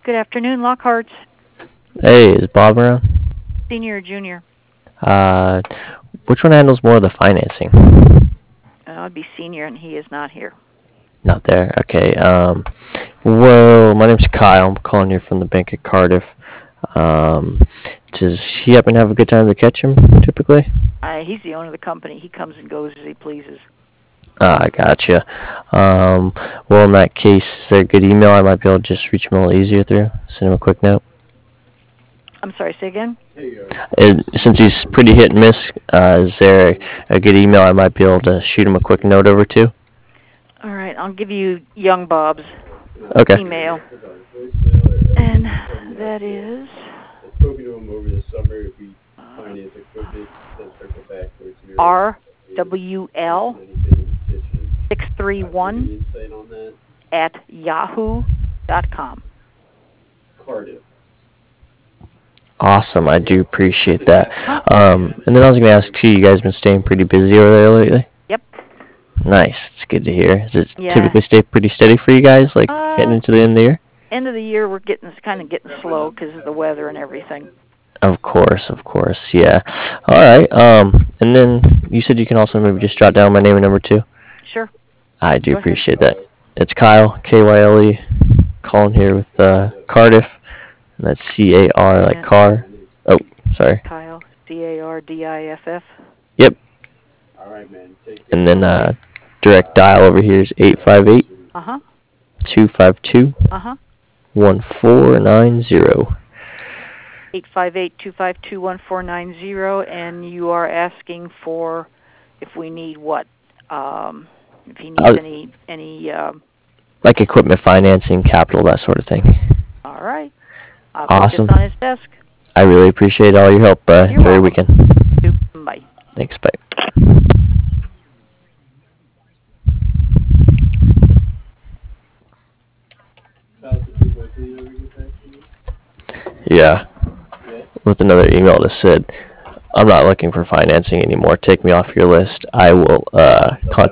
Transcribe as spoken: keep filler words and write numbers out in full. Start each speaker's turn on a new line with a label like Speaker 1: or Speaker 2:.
Speaker 1: Good afternoon, Lockhart's.
Speaker 2: Hey, is Bob around?
Speaker 1: Senior or junior?
Speaker 2: Uh, which one handles more of the financing?
Speaker 1: Uh, I'd be senior, and he is not here.
Speaker 2: Not there. Okay. Um, well, my name's Kyle. I'm calling here from the bank at Cardiff. Um, does he happen to have a good time to catch him, typically?
Speaker 1: Uh, he's the owner of the company. He comes and goes as he pleases.
Speaker 2: Ah, I gotcha. Um, well, in that case, is there a good email I might be able to just reach him a little easier through? Send him a quick note?
Speaker 1: I'm sorry, say again?
Speaker 2: And since he's pretty hit and miss, uh, is there a, a good email I might be able to shoot him a quick note over to?
Speaker 1: All right, I'll give you Young Bob's
Speaker 2: Okay.
Speaker 1: email. And that is... R W L six three one at yahoo dot com.
Speaker 2: Awesome, I do appreciate that. Um, and then I was going to ask too, you guys been staying pretty busy over there lately?
Speaker 1: Yep.
Speaker 2: Nice, it's good to hear. Does it
Speaker 1: Yeah.
Speaker 2: typically stay pretty steady for you guys, like
Speaker 1: Uh,
Speaker 2: heading into the end of the year?
Speaker 1: End of the year, we're getting it's kind of getting slow because of the weather and everything.
Speaker 2: Of course, of course, yeah. All right, um, and then you said you can also maybe just jot down my name and number too?
Speaker 1: Sure.
Speaker 2: I do
Speaker 1: Go ahead.
Speaker 2: appreciate that. It's Kyle, K Y L E, calling here with uh, Cardiff, and that's C A R like
Speaker 1: Yeah.
Speaker 2: car. Oh, sorry.
Speaker 1: Kyle, C A R D I F F.
Speaker 2: Yep. And then uh, direct dial over here is eight five eight,
Speaker 1: Uh-huh.
Speaker 2: two five two,
Speaker 1: Uh-huh.
Speaker 2: one four nine zero.
Speaker 1: eight five eight, two five two, one four nine zero, and you are asking for if we need what? Um, if he needs
Speaker 2: Uh,
Speaker 1: any, any um,
Speaker 2: Like equipment financing, capital, that sort of thing.
Speaker 1: all right. I'll
Speaker 2: Awesome.
Speaker 1: put this on his desk.
Speaker 2: I really appreciate all your help. Uh,
Speaker 1: You're
Speaker 2: enjoy your
Speaker 1: welcome.
Speaker 2: weekend.
Speaker 1: Bye.
Speaker 2: Thanks, bye. Yeah. With another email that said, I'm not looking for financing anymore. Take me off your list. I will uh, contact